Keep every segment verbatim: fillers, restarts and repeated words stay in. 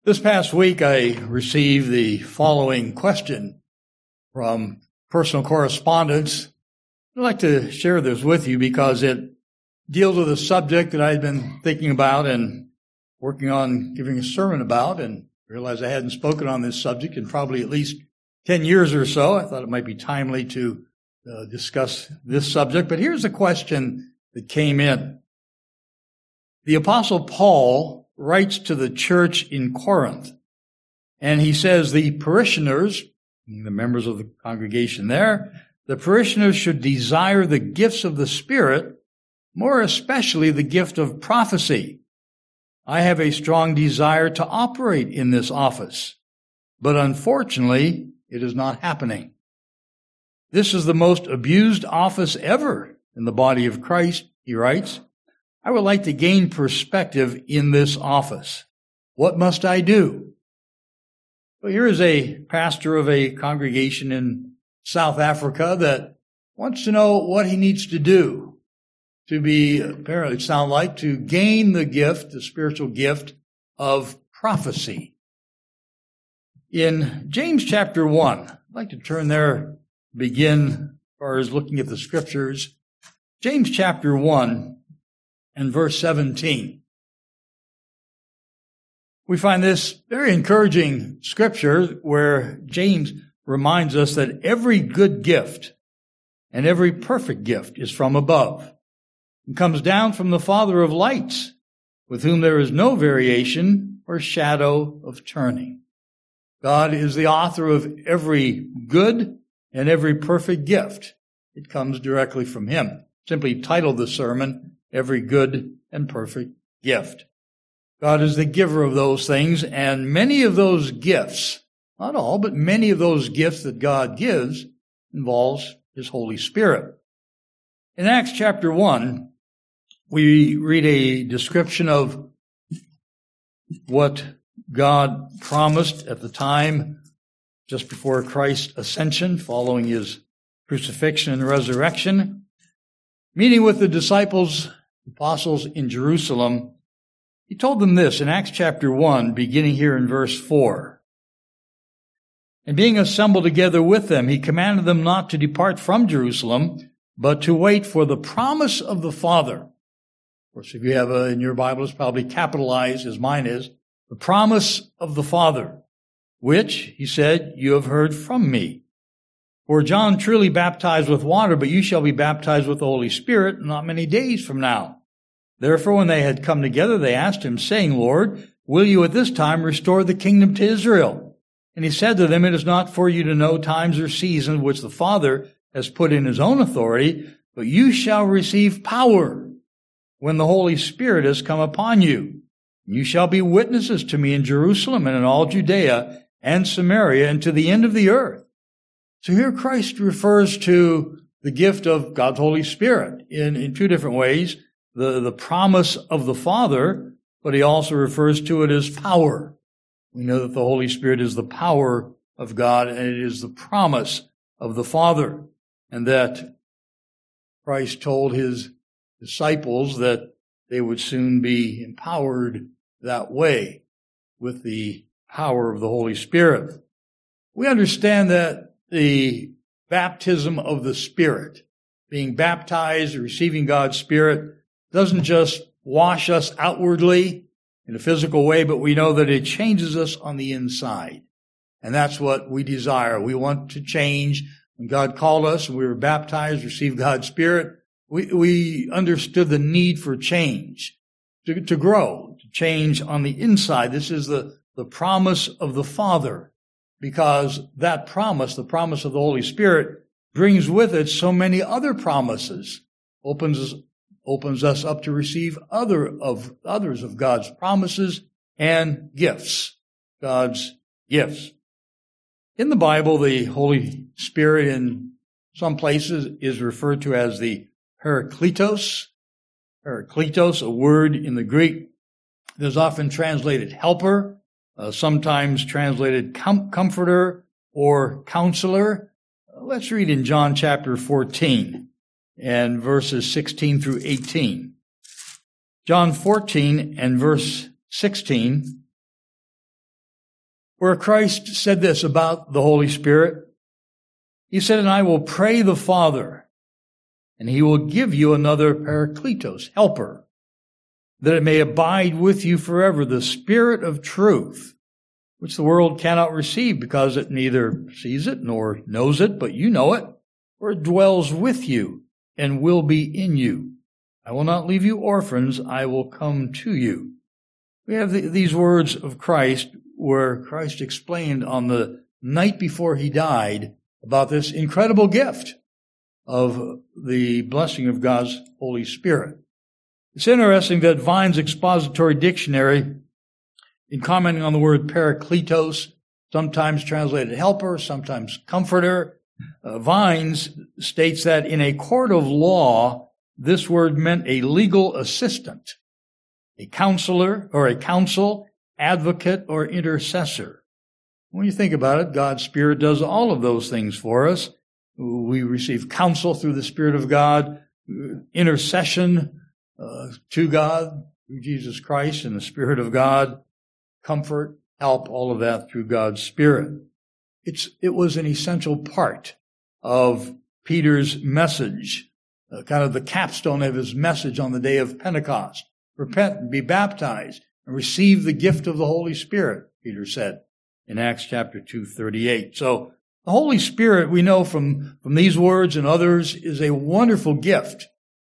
This past week, I received the following question from personal correspondence. I'd like to share this with you because it deals with a subject that I'd been thinking about and working on giving a sermon about, and realized I hadn't spoken on this subject in probably at least ten years or so. I thought it might be timely to uh, discuss this subject. But here's a question that came in. The Apostle Paul writes to the church in Corinth, and he says the parishioners, the members of the congregation there, the parishioners should desire the gifts of the Spirit, more especially the gift of prophecy. I have a strong desire to operate in this office, but unfortunately, it is not happening. This is the most abused office ever in the body of Christ, he writes. I would like to gain perspective in this office. What must I do? Well, here is a pastor of a congregation in South Africa that wants to know what he needs to do to be, apparently sound like, to gain the gift, the spiritual gift of prophecy. In James chapter one, I'd like to turn there, begin as far as looking at the scriptures. James chapter one and verse seventeen. We find this very encouraging scripture where James reminds us that every good gift and every perfect gift is from above and comes down from the Father of lights, with whom there is no variation or shadow of turning. God is the author of every good and every perfect gift. It comes directly from him. Simply titled the sermon, Every Good and Perfect Gift. God is the giver of those things, and many of those gifts, not all, but many of those gifts that God gives involves His Holy Spirit. In Acts chapter one, we read a description of what God promised at the time just before Christ's ascension, following His crucifixion and resurrection. Meeting with the disciples, apostles in Jerusalem, he told them this in Acts chapter one, beginning here in verse four. And being assembled together with them, he commanded them not to depart from Jerusalem, but to wait for the promise of the Father. Of course, if you have a, in your Bible, it's probably capitalized, as mine is, the promise of the Father, which, he said, you have heard from me. For John truly baptized with water, but you shall be baptized with the Holy Spirit not many days from now. Therefore, when they had come together, they asked him, saying, Lord, will you at this time restore the kingdom to Israel? And he said to them, it is not for you to know times or seasons which the Father has put in his own authority, but you shall receive power when the Holy Spirit has come upon you. You shall be witnesses to me in Jerusalem and in all Judea and Samaria and to the end of the earth. So here Christ refers to the gift of God's Holy Spirit in, in two different ways. The, the promise of the Father, but he also refers to it as power. We know that the Holy Spirit is the power of God, and it is the promise of the Father. And that Christ told his disciples that they would soon be empowered that way with the power of the Holy Spirit. We understand that the baptism of the Spirit, being baptized, receiving God's Spirit, doesn't just wash us outwardly in a physical way, but we know that it changes us on the inside. And that's what we desire. We want to change. When God called us and we were baptized, received God's Spirit, we, we understood the need for change, to, to grow, to change on the inside. This is the, the promise of the Father. Because that promise, the promise of the Holy Spirit, brings with it so many other promises, opens opens us up to receive other of others of God's promises and gifts, God's gifts. In the Bible, the Holy Spirit in some places is referred to as the Parakletos. Parakletos, a word in the Greek that is often translated helper. Uh, sometimes translated com- comforter or counselor. Uh, let's read in John chapter fourteen and verses sixteen through eighteen. John fourteen and verse sixteen. where Christ said this about the Holy Spirit. He said, and I will pray the Father, and he will give you another Parakletos, helper, that it may abide with you forever, the Spirit of truth, which the world cannot receive because it neither sees it nor knows it, but you know it, for it dwells with you and will be in you. I will not leave you orphans, I will come to you. We have the, these words of Christ where Christ explained on the night before he died about this incredible gift of the blessing of God's Holy Spirit. It's interesting that Vine's Expository Dictionary, in commenting on the word Parakletos, sometimes translated helper, sometimes comforter, uh, Vines states that in a court of law, this word meant a legal assistant, a counselor or a counsel, advocate or intercessor. When you think about it, God's Spirit does all of those things for us. We receive counsel through the Spirit of God, intercession uh, to God through Jesus Christ and the Spirit of God, comfort, help, all of that through God's Spirit. It's, it was an essential part of Peter's message, uh, kind of the capstone of his message on the day of Pentecost. Repent and be baptized and receive the gift of the Holy Spirit, Peter said in Acts chapter two thirty-eight. So the Holy Spirit, we know from, from these words and others, is a wonderful gift,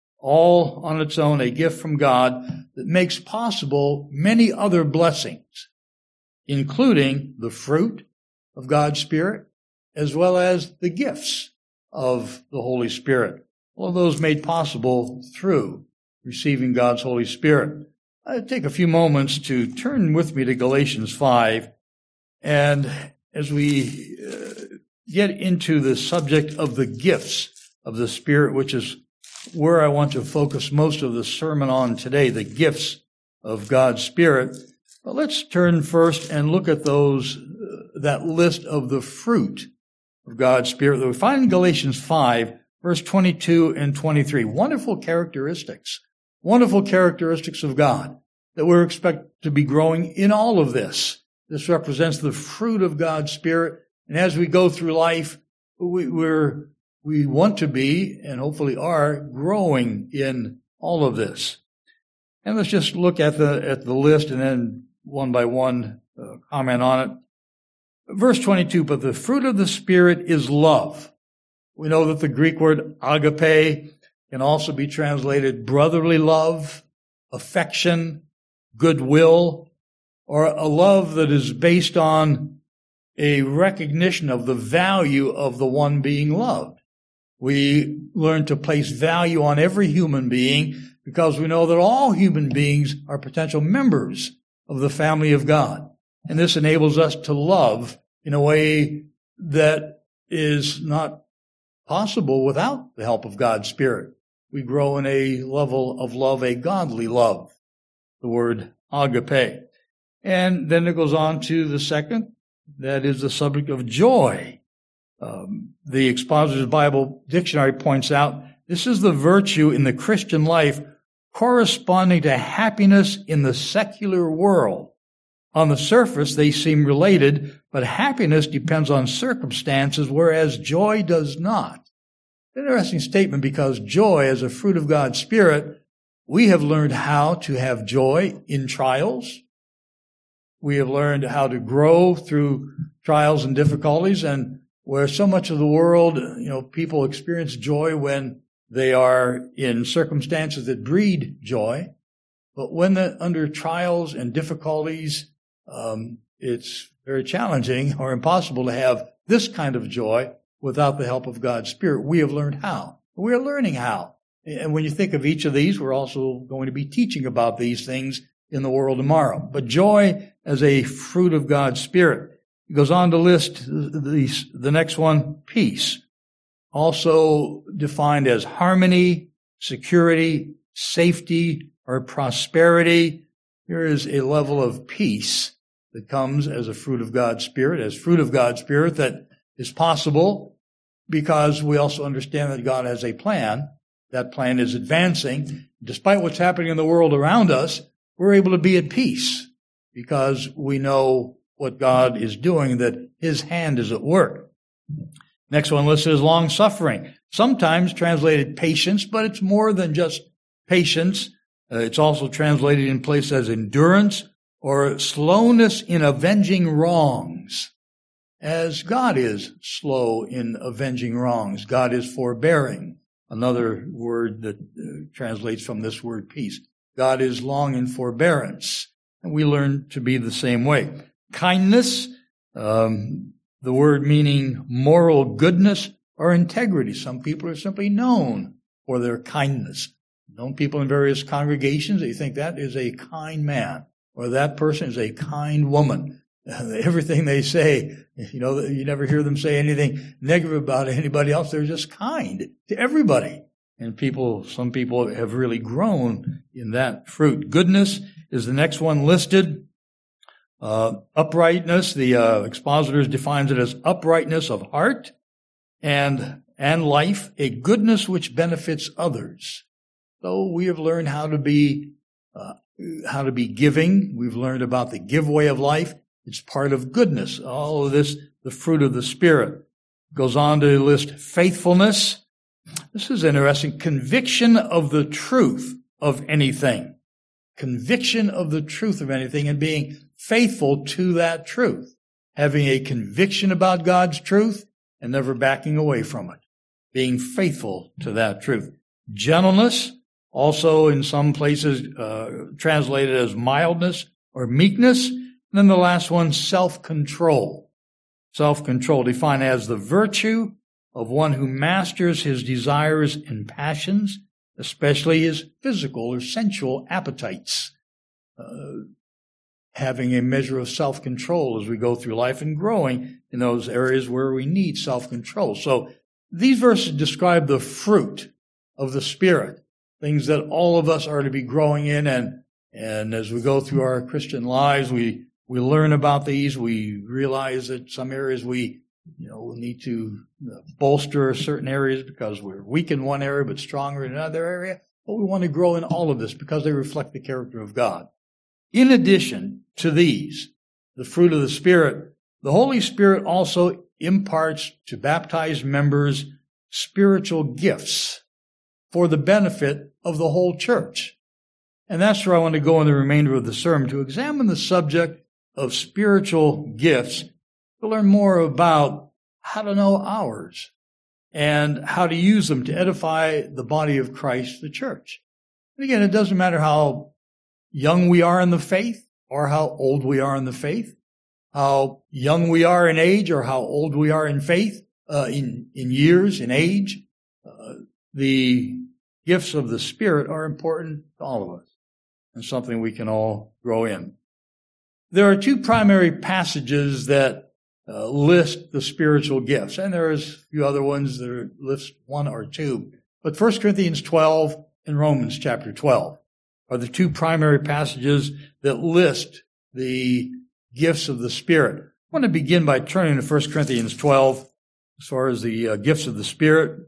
all on its own, a gift from God that makes possible many other blessings, including the fruit of God's Spirit, as well as the gifts of the Holy Spirit. All of those made possible through receiving God's Holy Spirit. I'll take a few moments to turn with me to Galatians five, and as we uh, get into the subject of the gifts of the Spirit, which is where I want to focus most of the sermon on today, the gifts of God's Spirit. But let's turn first and look at those, uh, that list of the fruit of God's Spirit that we find in Galatians five, verse twenty-two and twenty-three. Wonderful characteristics, wonderful characteristics of God that we're expected to be growing in all of this. This represents the fruit of God's Spirit. And as we go through life, we, we're, we want to be, and hopefully are, growing in all of this. And let's just look at the, at the list and then one by one uh, comment on it. Verse twenty-two, but the fruit of the Spirit is love. We know that the Greek word agape can also be translated brotherly love, affection, goodwill, or a love that is based on a recognition of the value of the one being loved. We learn to place value on every human being because we know that all human beings are potential members of the family of God. And this enables us to love in a way that is not possible without the help of God's Spirit. We grow in a level of love, a godly love, the word agape. And then it goes on to the second, that is the subject of joy. Um, the Expositor's Bible Dictionary points out this is the virtue in the Christian life corresponding to happiness in the secular world. On the surface, they seem related, but happiness depends on circumstances, whereas joy does not. Interesting statement, because joy, as a fruit of God's Spirit, we have learned how to have joy in trials. We have learned how to grow through trials and difficulties, and where so much of the world, you know, people experience joy when they are in circumstances that breed joy. But when they're under trials and difficulties, um, it's very challenging or impossible to have this kind of joy without the help of God's Spirit. We have learned how. We are learning how. And when you think of each of these, we're also going to be teaching about these things in the world tomorrow. But joy as a fruit of God's Spirit. He goes on to list the, the next one, peace. Also defined as harmony, security, safety, or prosperity. Here is a level of peace that comes as a fruit of God's Spirit, as fruit of God's Spirit that is possible because we also understand that God has a plan. That plan is advancing. Despite what's happening in the world around us, we're able to be at peace because we know what God is doing, that his hand is at work. Next one listed is long-suffering. Sometimes translated patience, but it's more than just patience. Uh, it's also translated in place as endurance or slowness in avenging wrongs. As God is slow in avenging wrongs, God is forbearing. Another word that uh, translates from this word peace. God is long in forbearance, and we learn to be the same way. Kindness, um, the word meaning moral goodness or integrity. Some people are simply known for their kindness. Known people in various congregations, they think that is a kind man, or that person is a kind woman. Everything they say, you know, you never hear them say anything negative about anybody else. They're just kind to everybody. And people, some people have really grown in that fruit. Goodness is the next one listed. Uh, uprightness, the uh, expositors defines it as uprightness of heart and, and life, a goodness which benefits others. So we have learned how to be, uh, how to be giving. We've learned about the giveaway of life. It's part of goodness. All of this, the fruit of the Spirit. Goes on to list faithfulness. This is interesting. Conviction of the truth of anything. Conviction of the truth of anything and being faithful to that truth. Having a conviction about God's truth and never backing away from it. Being faithful to that truth. Gentleness, also in some places uh, translated as mildness or meekness. And then the last one, self-control. Self-control defined as the virtue of one who masters his desires and passions, especially his physical or sensual appetites. Uh, having a measure of self-control as we go through life and growing in those areas where we need self-control. So these verses describe the fruit of the Spirit, things that all of us are to be growing in. And, and as we go through our Christian lives, we We learn about these. We realize that some areas we, you know, need to bolster certain areas because we're weak in one area but stronger in another area. But we want to grow in all of this because they reflect the character of God. In addition to these, the fruit of the Spirit, the Holy Spirit also imparts to baptized members spiritual gifts for the benefit of the whole church. And that's where I want to go in the remainder of the sermon, to examine the subject of spiritual gifts, to learn more about how to know ours and how to use them to edify the body of Christ, the church. And again, it doesn't matter how young we are in the faith or how old we are in the faith, how young we are in age or how old we are in faith, uh, in, in years, in age. Uh, the gifts of the Spirit are important to all of us and something we can all grow in. There are two primary passages that uh, list the spiritual gifts, and there's a few other ones that are, list one or two. But First Corinthians twelve and Romans chapter twelve are the two primary passages that list the gifts of the Spirit. I want to begin by turning to First Corinthians twelve as far as the uh, gifts of the Spirit.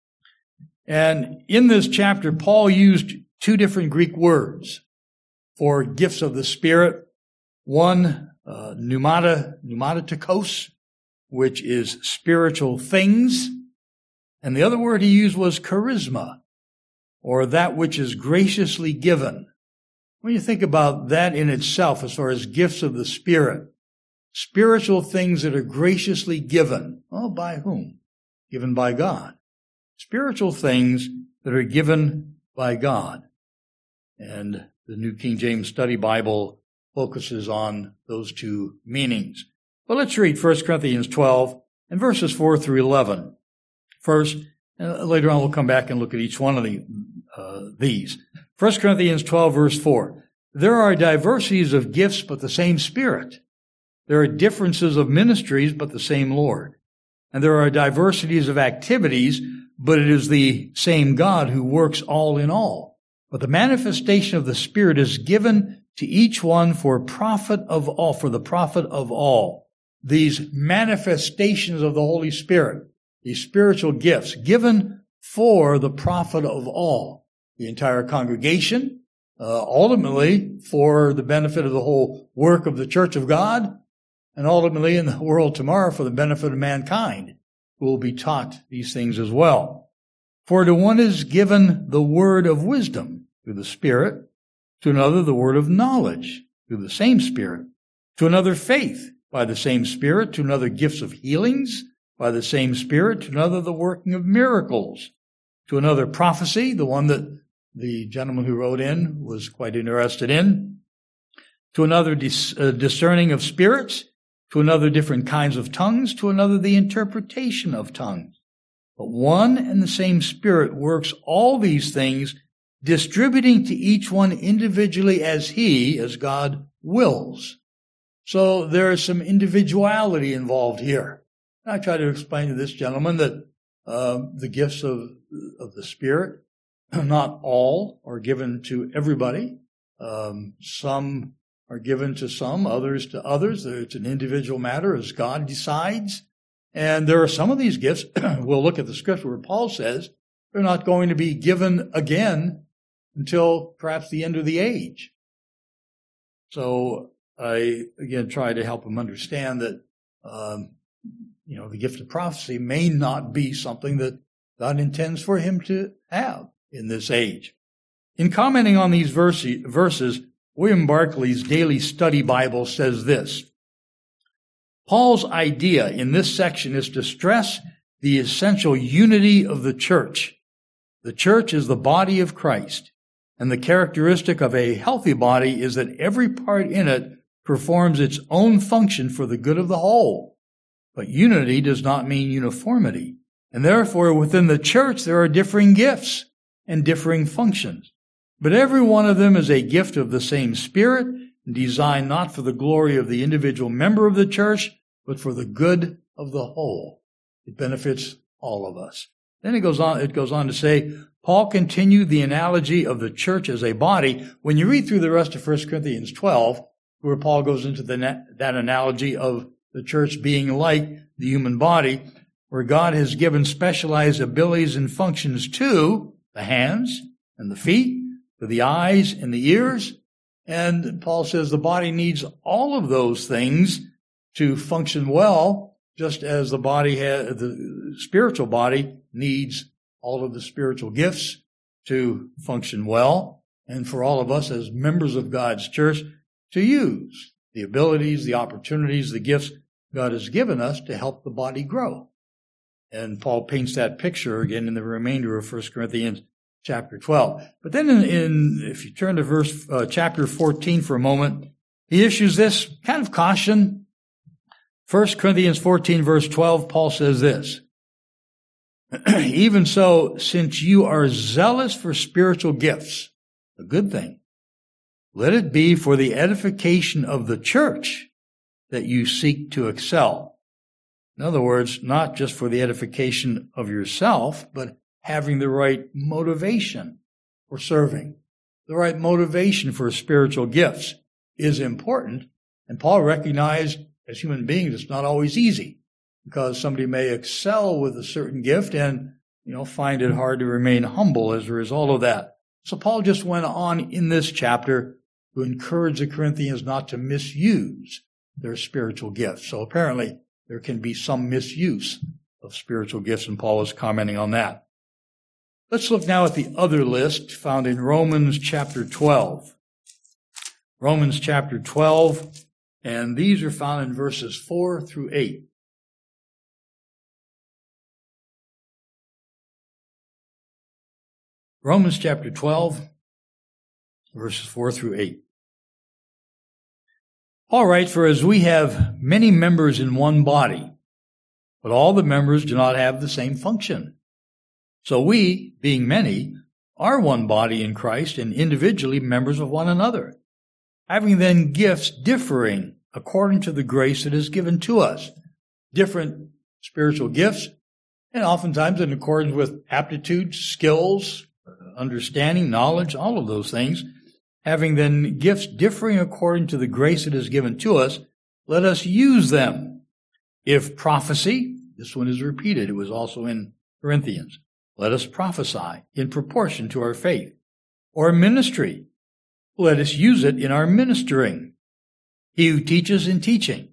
And in this chapter, Paul used two different Greek words for gifts of the Spirit. One, uh, pneumata, pneumatikos, which is spiritual things. And the other word he used was charisma, or that which is graciously given. When you think about that in itself, as far as gifts of the Spirit, spiritual things that are graciously given. Oh, by whom? Given by God. Spiritual things that are given by God. And the New King James Study Bible focuses on those two meanings. Well, let's read First Corinthians twelve and verses four through eleven. First, uh, later on we'll come back and look at each one of the, uh, these. First Corinthians twelve, verse four. There are diversities of gifts, but the same Spirit. There are differences of ministries, but the same Lord. And there are diversities of activities, but it is the same God who works all in all. But the manifestation of the Spirit is given to each one for profit of all, for the profit of all. These manifestations of the Holy Spirit, these spiritual gifts, given for the profit of all. The entire congregation, uh, ultimately for the benefit of the whole work of the church of God, and ultimately in the world tomorrow for the benefit of mankind, who will be taught these things as well. For to one is given the word of wisdom through the Spirit, to another the word of knowledge through the same Spirit, to another faith by the same Spirit, to another gifts of healings by the same Spirit, to another the working of miracles, to another prophecy, the one that the gentleman who wrote in was quite interested in, to another dis- uh, discerning of spirits, to another different kinds of tongues, to another the interpretation of tongues. But one and the same Spirit works all these things, distributing to each one individually as He, as God, wills. So there is some individuality involved here. I try to explain to this gentleman that uh, the gifts of, of the Spirit, not all are given to everybody. Um, some are given to some, others to others. It's an individual matter as God decides. And there are some of these gifts, we'll look at the scripture where Paul says, they're not going to be given again until perhaps the end of the age. So I, again, try to help him understand that, um, you know, the gift of prophecy may not be something that God intends for him to have in this age. In commenting on these verse, verses, William Barclay's Daily Study Bible says this: Paul's idea in this section is to stress the essential unity of the church. The church is the body of Christ, and the characteristic of a healthy body is that every part in it performs its own function for the good of the whole. But unity does not mean uniformity, and therefore within the church there are differing gifts and differing functions. But every one of them is a gift of the same Spirit, designed not for the glory of the individual member of the church, but for the good of the whole. It benefits all of us. Then it goes on, it goes on to say, Paul continued the analogy of the church as a body. When you read through the rest of First Corinthians twelve, where Paul goes into the, that analogy of the church being like the human body, where God has given specialized abilities and functions to the hands and the feet, to the eyes and the ears. And Paul says the body needs all of those things to function well, just as the body has, the spiritual body needs all of the spiritual gifts to function well, and for all of us as members of God's church to use the abilities, the opportunities, the gifts God has given us to help the body grow. And Paul paints that picture again in the remainder of First Corinthians chapter twelve. But then in, in if you turn to verse uh, chapter fourteen for a moment, he issues this kind of caution. First Corinthians fourteen verse twelve, Paul says this: Even so, since you are zealous for spiritual gifts, a good thing, let it be for the edification of the church that you seek to excel. In other words, not just for the edification of yourself, but having the right motivation for serving. The right motivation for spiritual gifts is important. And Paul recognized as human beings it's not always easy, because somebody may excel with a certain gift and, you know, find it hard to remain humble as a result of that. So Paul just went on in this chapter to encourage the Corinthians not to misuse their spiritual gifts. So apparently there can be some misuse of spiritual gifts, and Paul is commenting on that. Let's look now at the other list found in Romans chapter twelve. Romans chapter twelve, and these are found in verses four through eight. Romans chapter twelve, verses four through eight. All right, for as we have many members in one body, but all the members do not have the same function. So we, being many, are one body in Christ and individually members of one another, having then gifts differing according to the grace that is given to us. Different spiritual gifts, and oftentimes in accordance with aptitudes, skills, understanding, knowledge, all of those things. Having then gifts differing according to the grace that is given to us, let us use them. If prophecy, this one is repeated, it was also in Corinthians. Let us prophesy in proportion to our faith. Or ministry, let us use it in our ministering. He who teaches in teaching.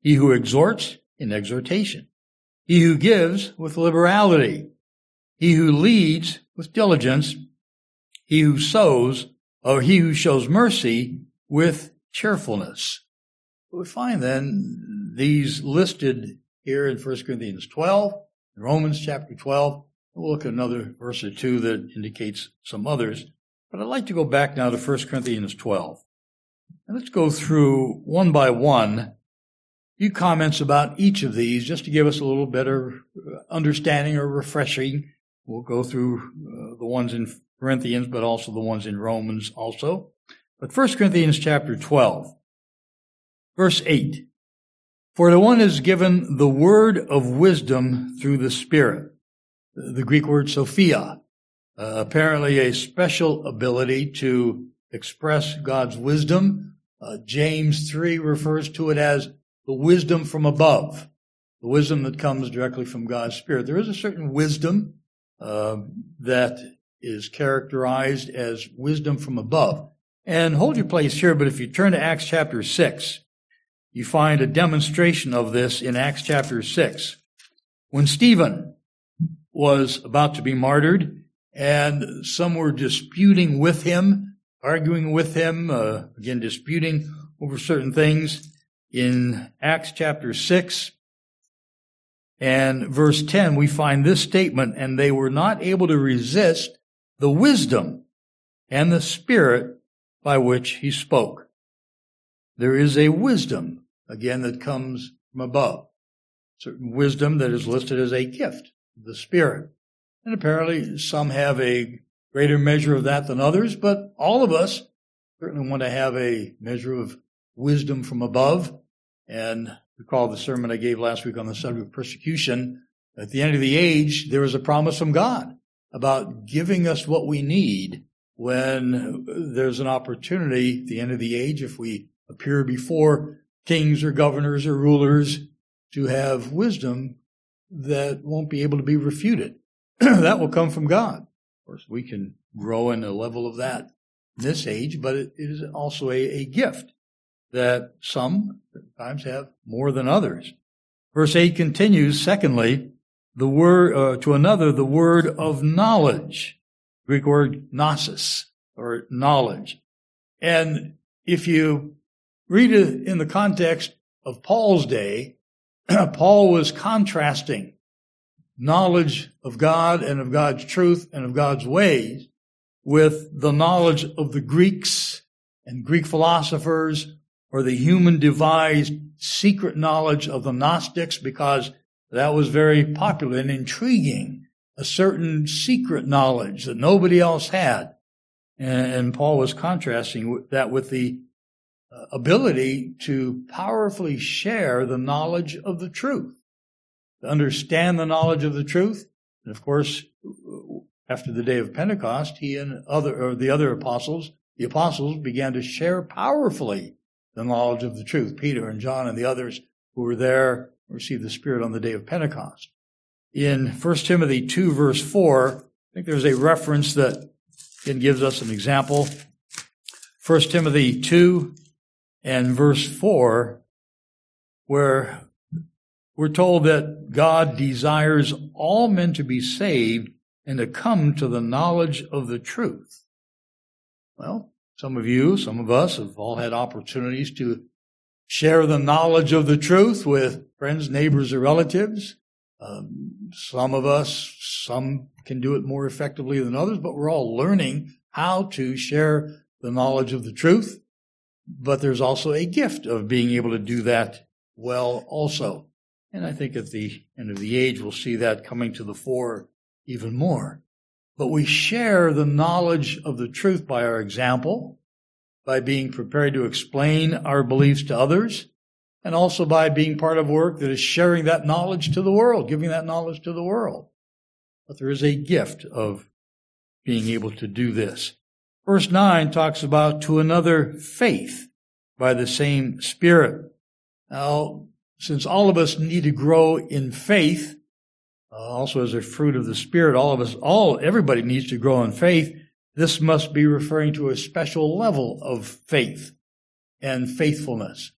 He who exhorts in exhortation. He who gives with liberality. He who leads with diligence. He who sows, or he who shows mercy with cheerfulness. We find then these listed here in First Corinthians twelve, in Romans chapter twelve. We'll look at another verse or two that indicates some others. But I'd like to go back now to First Corinthians twelve. And let's go through one by one a few comments about each of these just to give us a little better understanding or refreshing. We'll go through uh, the ones in Corinthians, but also the ones in Romans also. But First Corinthians chapter twelve, verse eight. For to one is given the word of wisdom through the Spirit. The Greek word Sophia, uh, apparently a special ability to express God's wisdom. Uh, James three refers to it as the wisdom from above, the wisdom that comes directly from God's Spirit. There is a certain wisdom uh, that is characterized as wisdom from above. And hold your place here, but if you turn to Acts chapter six, you find a demonstration of this in Acts chapter six. When Stephen was about to be martyred, and some were disputing with him, arguing with him, uh, again, disputing over certain things, in Acts chapter six and verse ten, we find this statement, and they were not able to resist the wisdom and the Spirit by which he spoke. There is a wisdom, again, that comes from above. Certain wisdom that is listed as a gift of the Spirit. And apparently some have a greater measure of that than others, but all of us certainly want to have a measure of wisdom from above. And recall the sermon I gave last week on the subject of persecution. At the end of the age, there is a promise from God about giving us what we need when there's an opportunity at the end of the age, if we appear before kings or governors or rulers, to have wisdom that won't be able to be refuted. That will come from God. Of course, we can grow in a level of that in this age, but it is also a, a gift that some times have more than others. Verse eight continues, secondly, the word, uh, to another, the word of knowledge. Greek word gnosis, or knowledge. And if you read it in the context of Paul's day, Paul was contrasting knowledge of God and of God's truth and of God's ways with the knowledge of the Greeks and Greek philosophers, or the human-devised secret knowledge of the Gnostics, because that was very popular and intriguing, a certain secret knowledge that nobody else had. And Paul was contrasting that with the ability to powerfully share the knowledge of the truth, to understand the knowledge of the truth. And of course, after the day of Pentecost, he and other, or the other apostles, the apostles began to share powerfully the knowledge of the truth. Peter and John and the others who were there received the Spirit on the day of Pentecost. In First Timothy two, verse four, I think there's a reference that again gives us an example. First Timothy two and verse four, where we're told that God desires all men to be saved and to come to the knowledge of the truth. Well, some of you, some of us have all had opportunities to share the knowledge of the truth with friends, neighbors, or relatives. Um, some of us, some can do it more effectively than others, but we're all learning how to share the knowledge of the truth. But there's also a gift of being able to do that well also. And I think at the end of the age, we'll see that coming to the fore even more. But we share the knowledge of the truth by our example, by being prepared to explain our beliefs to others, and also by being part of work that is sharing that knowledge to the world, giving that knowledge to the world. But there is a gift of being able to do this. Verse nine talks about to another faith by the same Spirit. Now, since all of us need to grow in faith, uh, also as a fruit of the Spirit, all of us, all, everybody needs to grow in faith. This must be referring to a special level of faith and faithfulness.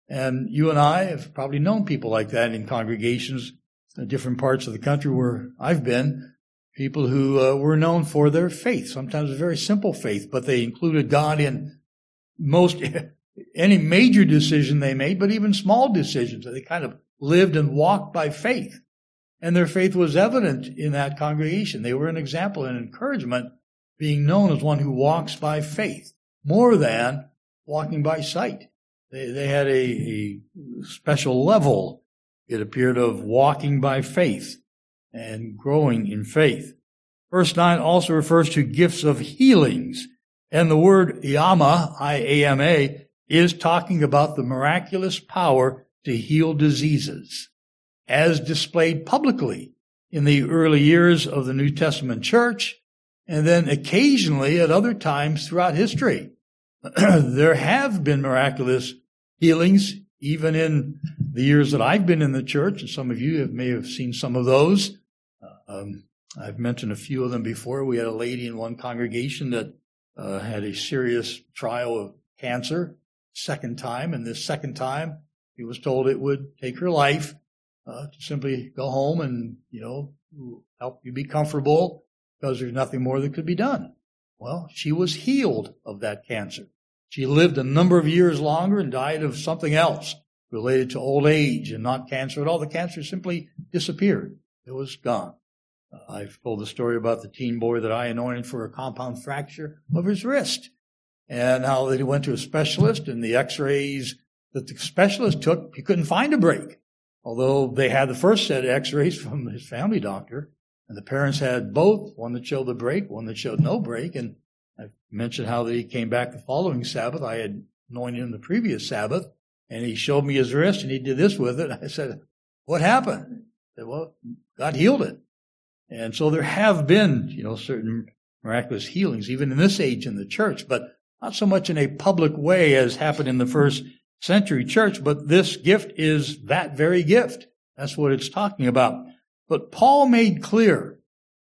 And you and I have probably known people like that in congregations in different parts of the country where I've been. People who uh, were known for their faith, sometimes a very simple faith, but they included God in most, any major decision they made, but even small decisions. They kind of lived and walked by faith. And their faith was evident in that congregation. They were an example and encouragement, being known as one who walks by faith, more than walking by sight. They, they had a, a special level, it appeared, of walking by faith and growing in faith. Verse nine also refers to gifts of healings. And the word iama, I A M A, is talking about the miraculous power to heal diseases, as displayed publicly in the early years of the New Testament church, and then occasionally at other times throughout history. There have been miraculous healings, even in the years that I've been in the church, and some of you have, may have seen some of those. Um, I've mentioned a few of them before. We had a lady in one congregation that uh, had a serious trial of cancer, second time, and this second time he was told it would take her life, uh, to simply go home and, you know, help you be comfortable because there's nothing more that could be done. Well, she was healed of that cancer. She lived a number of years longer and died of something else related to old age and not cancer at all. The cancer simply disappeared. It was gone. Uh, I've told the story about the teen boy that I anointed for a compound fracture of his wrist, and how that he went to a specialist, and the x-rays that the specialist took, he couldn't find a break. Although they had the first set of x-rays from his family doctor, and the parents had both, one that showed the break, one that showed no break. And I mentioned how that he came back the following Sabbath. I had anointed him the previous Sabbath, and he showed me his wrist, and he did this with it. I said, what happened? He said, well, God healed it. And so there have been, you know, certain miraculous healings, even in this age in the church, but not so much in a public way as happened in the first century church, but this gift is that very gift. That's what it's talking about. But Paul made clear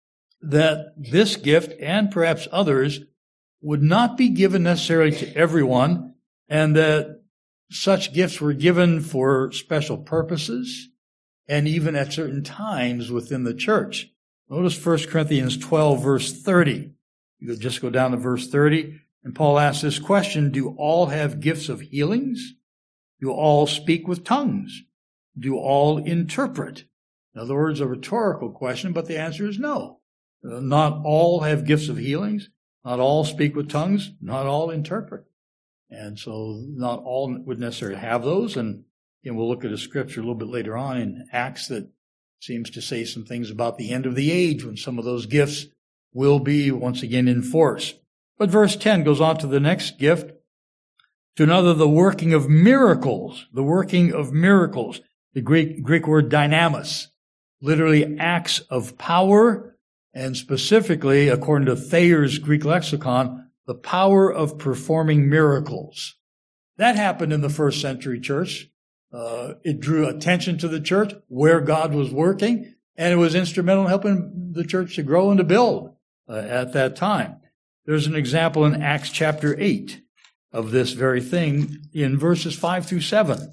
that this gift, and perhaps others, would not be given necessarily to everyone, and that such gifts were given for special purposes and even at certain times within the church. Notice First Corinthians twelve, verse thirty. You could just go down to verse thirty, and Paul asks this question, do all have gifts of healings? Do all speak with tongues? Do all interpret? In other words, a rhetorical question, but the answer is no. Uh, not all have gifts of healings. Not all speak with tongues. Not all interpret. And so not all would necessarily have those. And, and we'll look at a scripture a little bit later on in Acts that seems to say some things about the end of the age when some of those gifts will be once again in force. But verse ten goes on to the next gift, to another, the working of miracles, the working of miracles, the Greek, Greek word dynamis, literally acts of power, and specifically, according to Thayer's Greek lexicon, the power of performing miracles. That happened in the first century church. Uh, it drew attention to the church where God was working, and it was instrumental in helping the church to grow and to build uh, at that time. There's an example in Acts chapter eight of this very thing in verses five through seven.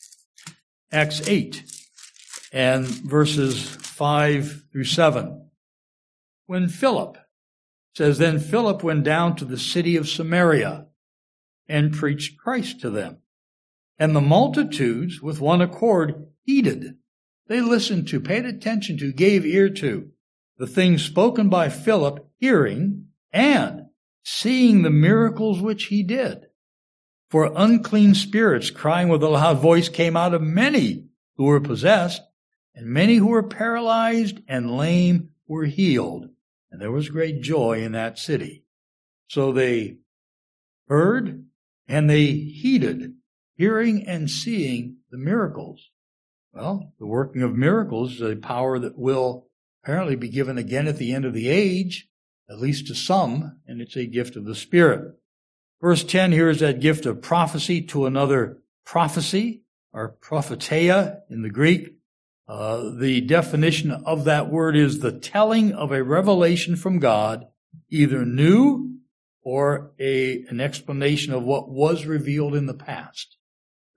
Acts eight and verses five through seven. When Philip, it says, then Philip went down to the city of Samaria and preached Christ to them. And the multitudes with one accord heeded. They listened to, paid attention to, gave ear to the things spoken by Philip, hearing and seeing the miracles which he did. For unclean spirits, crying with a loud voice, came out of many who were possessed, and many who were paralyzed and lame were healed. And there was great joy in that city. So they heard and they heeded, hearing and seeing the miracles. Well, the working of miracles is a power that will apparently be given again at the end of the age, at least to some, and it's a gift of the Spirit. Verse ten here is that gift of prophecy, to another prophecy, or propheteia in the Greek. Uh, the definition of that word is the telling of a revelation from God, either new or a, an explanation of what was revealed in the past.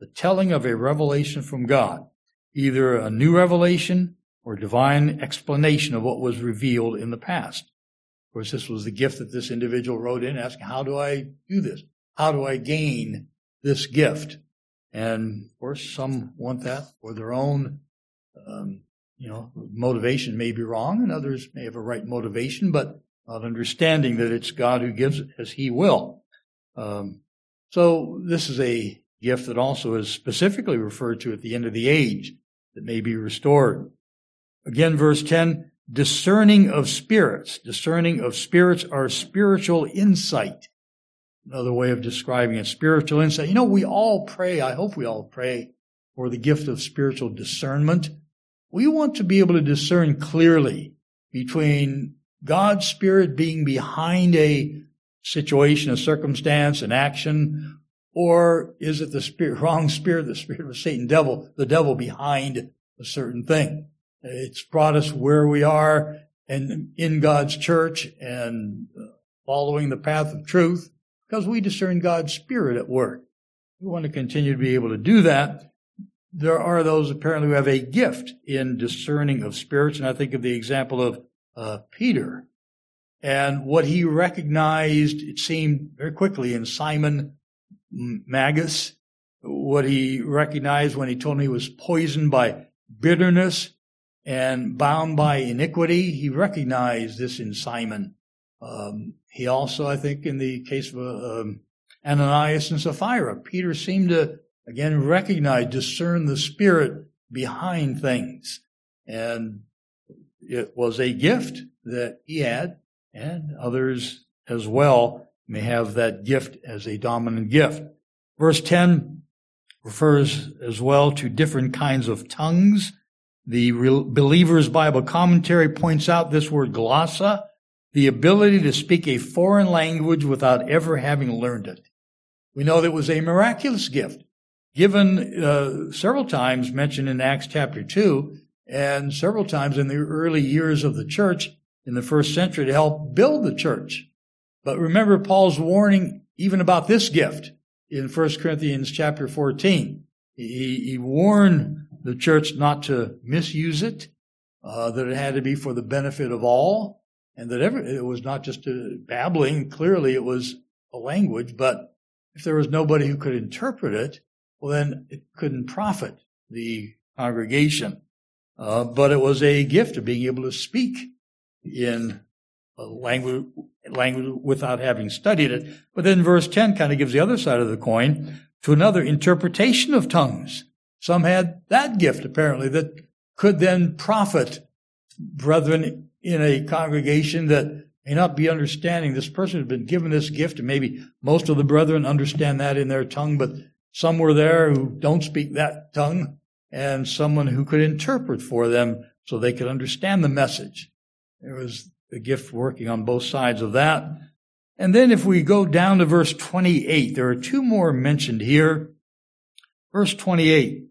the telling of a revelation from God, either a new revelation or divine explanation of what was revealed in the past. Of course, this was the gift that this individual wrote in, asking, how do I do this? How do I gain this gift? And, of course, some want that for their own, um, you know, motivation may be wrong, and others may have a right motivation, but not understanding that it's God who gives it as He will. Um, so this is a gift that also is specifically referred to at the end of the age that may be restored. Again, verse ten, discerning of spirits. Discerning of spirits are spiritual insight. Another way of describing it, spiritual insight. You know, we all pray, I hope we all pray for the gift of spiritual discernment. We want to be able to discern clearly between God's Spirit being behind a situation, a circumstance, an action, or is it the spirit, wrong spirit, the spirit of Satan, devil, the devil behind a certain thing? It's brought us where we are and in God's church and following the path of truth because we discern God's Spirit at work. We want to continue to be able to do that. There are those apparently who have a gift in discerning of spirits, and I think of the example of uh, Peter and what he recognized, it seemed very quickly, in Simon Magus, what he recognized when he told him he was poisoned by bitterness and bound by iniquity. He recognized this in Simon. Um, he also, I think, in the case of uh, um, Ananias and Sapphira, Peter seemed to, again, recognize, discern the Spirit behind things. And it was a gift that he had, and others as well may have that gift as a dominant gift. Verse ten refers as well to different kinds of tongues. The Believer's Bible Commentary points out this word glossa, the ability to speak a foreign language without ever having learned it. We know that it was a miraculous gift, given uh, several times mentioned in Acts chapter two, and several times in the early years of the church in the first century to help build the church. But remember Paul's warning even about this gift in First Corinthians chapter fourteen. He, he warned the church not to misuse it, uh, that it had to be for the benefit of all, and that every, it was not just a babbling. Clearly it was a language, but if there was nobody who could interpret it, well then it couldn't profit the congregation. Uh, but it was a gift of being able to speak in a language, language without having studied it. But then verse ten kind of gives the other side of the coin to another interpretation of tongues. Some had that gift, apparently, that could then profit brethren in a congregation that may not be understanding. This person has been given this gift, and maybe most of the brethren understand that in their tongue, but some were there who don't speak that tongue, and someone who could interpret for them so they could understand the message. There was the gift working on both sides of that. And then if we go down to verse twenty-eight, there are two more mentioned here. Verse twenty-eight.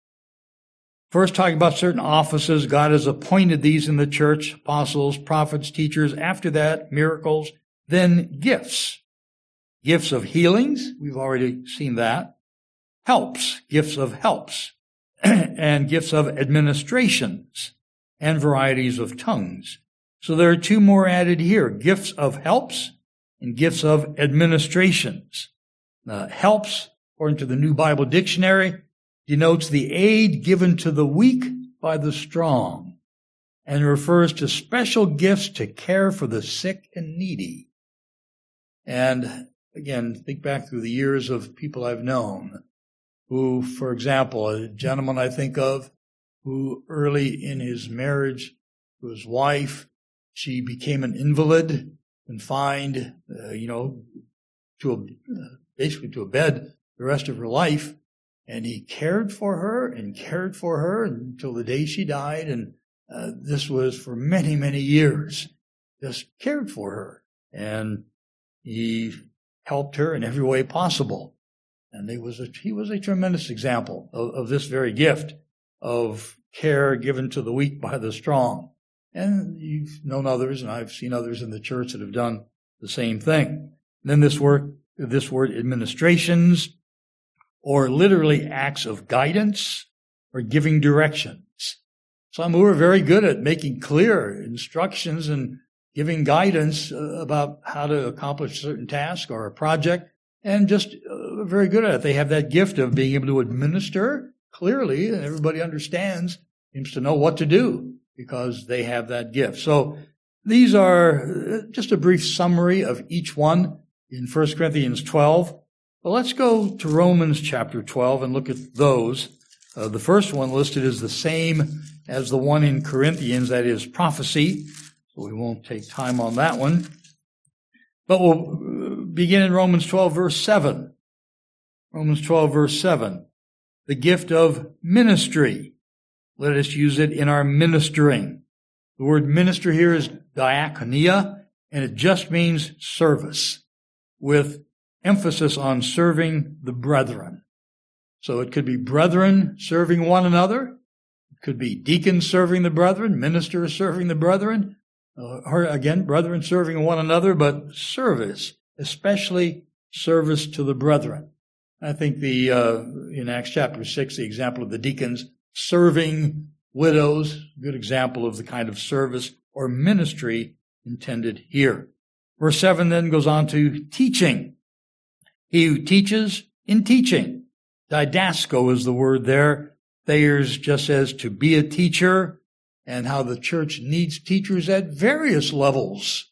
First, talking about certain offices, God has appointed these in the church, apostles, prophets, teachers. After that, miracles. Then gifts. Gifts of healings. We've already seen that. Helps. Gifts of helps. And gifts of administrations. And varieties of tongues. So there are two more added here. Gifts of helps and gifts of administrations. Uh, helps, according to the New Bible Dictionary, denotes the aid given to the weak by the strong and refers to special gifts to care for the sick and needy. And again, think back through the years of people I've known who, for example, a gentleman I think of who early in his marriage to his wife, she became an invalid, confined, uh, you know, to a, uh, basically to a bed the rest of her life. And he cared for her and cared for her until the day she died. And uh, this was for many, many years. Just cared for her. And he helped her in every way possible. And he was a, he was a tremendous example of, of this very gift of care given to the weak by the strong. And you've known others, and I've seen others in the church that have done the same thing. And then this word, this word administrations. or literally acts of guidance or giving directions. Some who are very good at making clear instructions and giving guidance about how to accomplish a certain task or a project, and just uh, very good at it. They have that gift of being able to administer clearly, and everybody understands, seems to know what to do because they have that gift. So these are just a brief summary of each one in First Corinthians twelve. Well, let's go to Romans chapter twelve and look at those. Uh, the first one listed is the same as the one in Corinthians, that is prophecy. So we won't take time on that one. But we'll begin in Romans twelve, verse seven. Romans twelve, verse seven. The gift of ministry. Let us use it in our ministering. The word minister here is diakonia, and it just means service, with emphasis on serving the brethren. So it could be brethren serving one another. It could be deacons serving the brethren, ministers serving the brethren, uh, or again, brethren serving one another, but service, especially service to the brethren. I think the uh, in Acts chapter six, the example of the deacons serving widows, good example of the kind of service or ministry intended here. Verse seven then goes on to teaching. He who teaches in teaching. Didasko is the word there. Thayer's just says to be a teacher, and how the church needs teachers at various levels.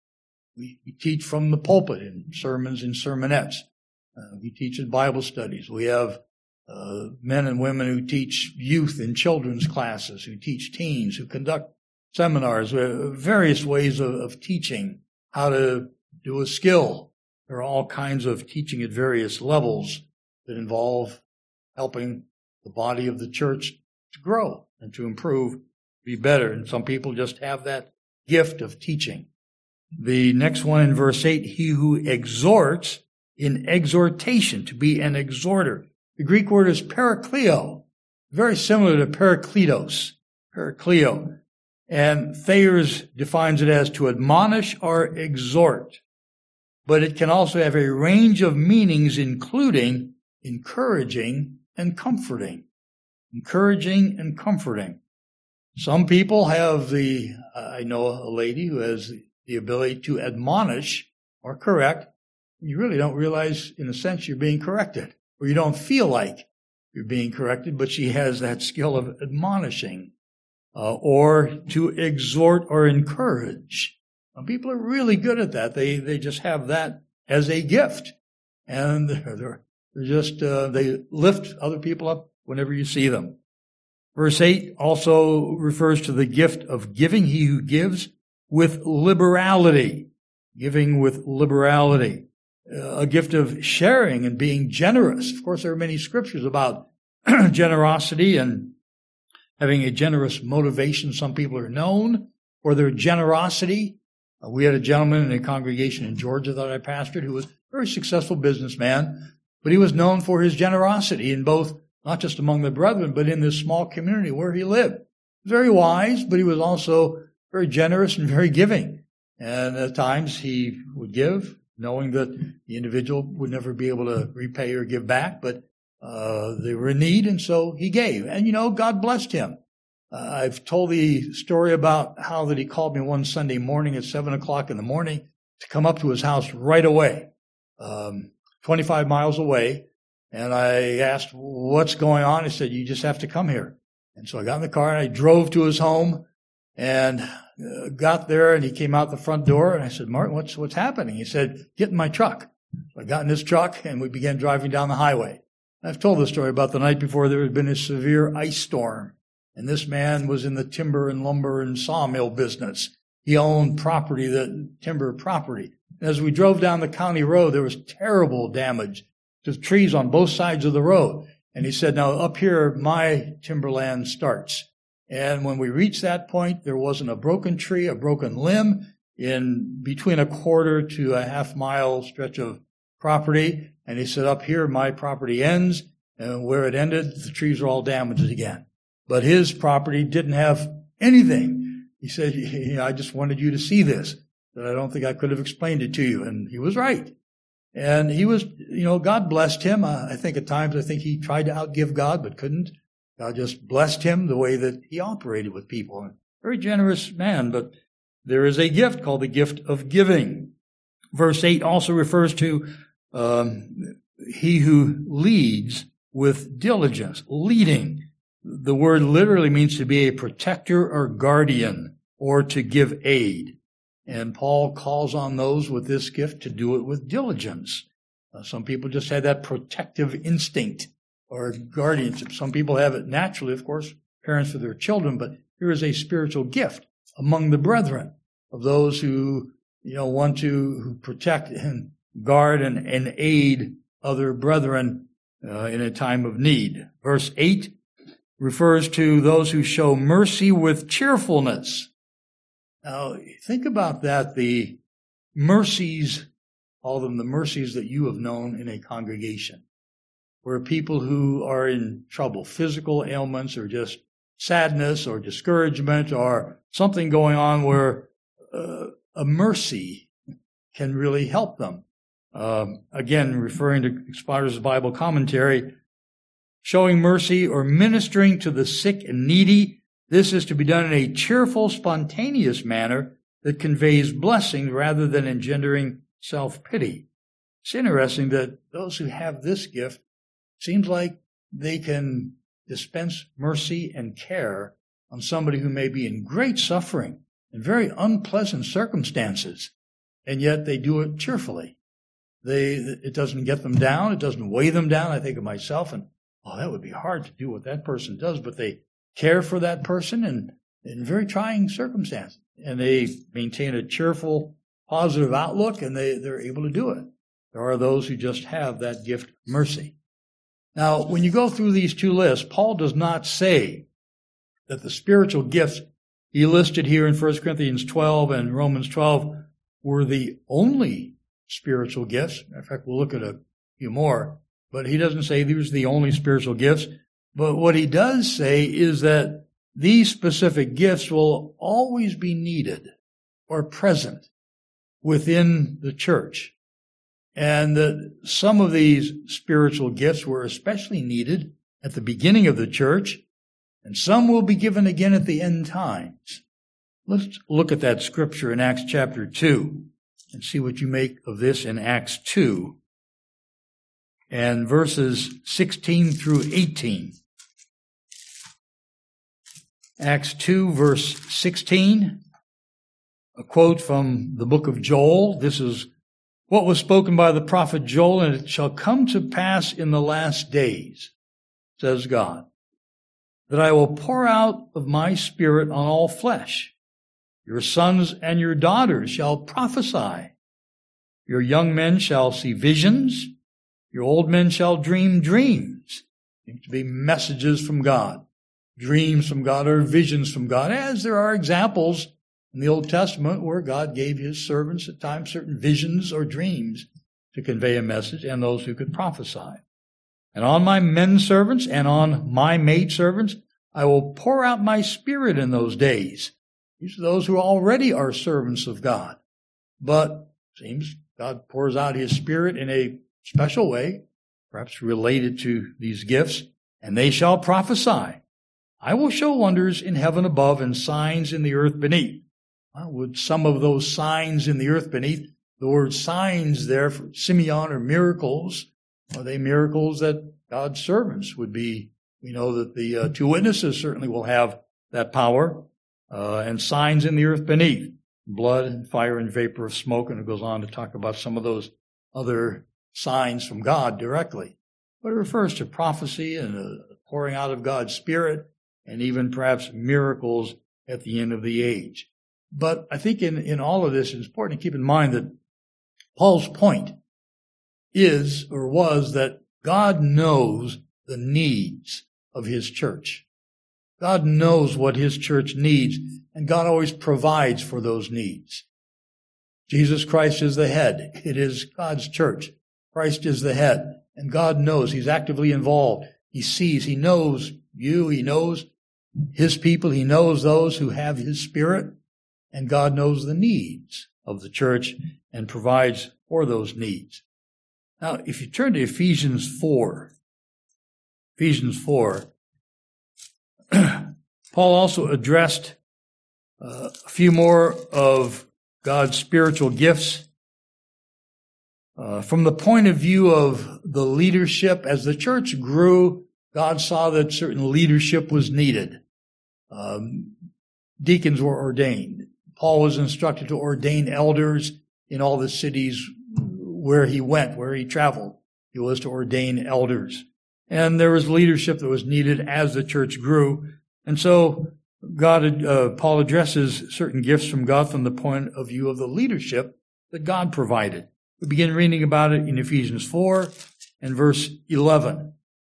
We, we teach from the pulpit in sermons and sermonettes. Uh, we teach in Bible studies. We have uh, men and women who teach youth in children's classes, who teach teens, who conduct seminars. We have various ways of, of teaching how to do a skill. There are all kinds of teaching at various levels that involve helping the body of the church to grow and to improve, be better. And some people just have that gift of teaching. The next one in verse eight, he who exhorts in exhortation, to be an exhorter. The Greek word is parakleo, very similar to parakletos, parakleo. And Thayer's defines it as to admonish or exhort. But it can also have a range of meanings, including encouraging and comforting. Encouraging and comforting. Some people have the, I know a lady who has the ability to admonish or correct. You really don't realize, in a sense, you're being corrected, or you don't feel like you're being corrected, but she has that skill of admonishing, uh, or to exhort or encourage. Some people are really good at that. They they just have that as a gift, and they're, they're just uh, they lift other people up whenever you see them. Verse eight also refers to the gift of giving. He who gives with liberality, giving with liberality, uh, a gift of sharing and being generous. Of course, there are many scriptures about generosity and having a generous motivation. Some people are known for their generosity. Uh, we had a gentleman in a congregation in Georgia that I pastored who was a very successful businessman, but he was known for his generosity in both, not just among the brethren, but in this small community where he lived. Very wise, but he was also very generous and very giving. And at times he would give, knowing that the individual would never be able to repay or give back, but uh, they were in need, and so he gave. And, you know, God blessed him. Uh, I've told the story about how that he called me one Sunday morning at seven o'clock in the morning to come up to his house right away, um, twenty-five miles away. And I asked, what's going on? He said, you just have to come here. And so I got in the car and I drove to his home and uh, got there, and he came out the front door, and I said, Martin, what's, what's happening? He said, get in my truck. So I got in his truck and we began driving down the highway. I've told the story about the night before there had been a severe ice storm, and this man was in the timber and lumber and sawmill business. He owned property, the timber property. And as we drove down the county road, there was terrible damage to trees on both sides of the road. And he said, now up here, my timberland starts. And when we reached that point, there wasn't a broken tree, a broken limb in between a quarter to a half mile stretch of property. And he said, up here, my property ends. And where it ended, the trees are all damaged again. But his property didn't have anything. He said, I just wanted you to see this, that I don't think I could have explained it to you. And he was right. And he was, you know, God blessed him. Uh, I think at times, I think he tried to outgive God, but couldn't. God just blessed him the way that he operated with people. Very generous man, but there is a gift called the gift of giving. Verse eight also refers to um, he who leads with diligence, leading. The word literally means to be a protector or guardian or to give aid. And Paul calls on those with this gift to do it with diligence. Uh, some people just have that protective instinct or guardianship. Some people have it naturally, of course, parents for their children, but here is a spiritual gift among the brethren of those who, you know, want to who protect and guard and, and aid other brethren uh, in a time of need. Verse eight refers to those who show mercy with cheerfulness. Now, think about that, the mercies, all of them, the mercies that you have known in a congregation, where people who are in trouble, physical ailments or just sadness or discouragement or something going on where uh, a mercy can really help them. Um, again, referring to Expositor's Bible Commentary, showing mercy or ministering to the sick and needy, this is to be done in a cheerful, spontaneous manner that conveys blessing rather than engendering self-pity. It's interesting that those who have this gift seems like they can dispense mercy and care on somebody who may be in great suffering and very unpleasant circumstances, and yet they do it cheerfully. They, it doesn't get them down. It doesn't weigh them down. I think of myself and, oh, that would be hard to do what that person does, but they care for that person and in very trying circumstances. And they maintain a cheerful, positive outlook, and they, they're able to do it. There are those who just have that gift of mercy. Now, when you go through these two lists, Paul does not say that the spiritual gifts he listed here in First Corinthians twelve and Romans twelve were the only spiritual gifts. In fact, we'll look at a few more. But he doesn't say these are the only spiritual gifts. But what he does say is that these specific gifts will always be needed or present within the church. And that some of these spiritual gifts were especially needed at the beginning of the church, and some will be given again at the end times. Let's look at that scripture in Acts chapter two and see what you make of this in Acts two and verses sixteen through eighteen. Acts two, verse sixteen, a quote from the book of Joel. This is what was spoken by the prophet Joel, and it shall come to pass in the last days, says God, that I will pour out of my spirit on all flesh. Your sons and your daughters shall prophesy. Your young men shall see visions. Your old men shall dream dreams. Seems to be messages from God. Dreams from God or visions from God, as there are examples in the Old Testament where God gave his servants at times certain visions or dreams to convey a message, and those who could prophesy. And on my men servants and on my maid servants, I will pour out my spirit in those days. These are those who already are servants of God. But it seems God pours out his spirit in a special way, perhaps related to these gifts, and they shall prophesy. I will show wonders in heaven above and signs in the earth beneath. Well, would some of those signs in the earth beneath, the word signs there for Simeon or miracles, are they miracles that God's servants would be? We know that the uh, two witnesses certainly will have that power, uh, and signs in the earth beneath, blood and fire and vapor of smoke, and it goes on to talk about some of those other signs from God directly. But it refers to prophecy and a pouring out of God's Spirit, and even perhaps miracles at the end of the age. But I think in, in all of this, it's important to keep in mind that Paul's point is or was that God knows the needs of his church. God knows what his church needs, and God always provides for those needs. Jesus Christ is the head. It is God's church. Christ is the head, and God knows. He's actively involved. He sees. He knows you. He knows his people. He knows those who have his Spirit, and God knows the needs of the church and provides for those needs. Now, if you turn to Ephesians four, Ephesians four, Paul also addressed uh, a few more of God's spiritual gifts uh, from the point of view of the leadership. As the church grew, God saw that certain leadership was needed. Um, deacons were ordained. Paul was instructed to ordain elders in all the cities where he went, where he traveled. He was to ordain elders. And there was leadership that was needed as the church grew. And so God, uh, Paul addresses certain gifts from God from the point of view of the leadership that God provided. We begin reading about it in Ephesians four and verse eleven.